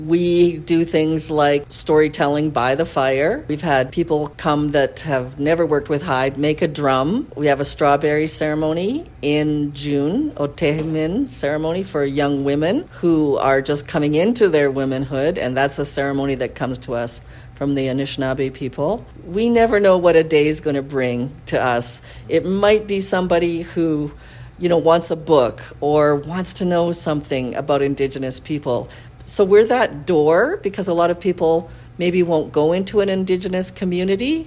We do things like storytelling by the fire. We've had people come that have never worked with hide make a drum. We have a strawberry ceremony in June, Otehimin ceremony for young women who are just coming into their womanhood, and that's a ceremony that comes to us from the Anishinaabe people. We never know what a day is going to bring to us. It might be somebody who wants a book or wants to know something about Indigenous people. So we're that door, because a lot of people maybe won't go into an Indigenous community,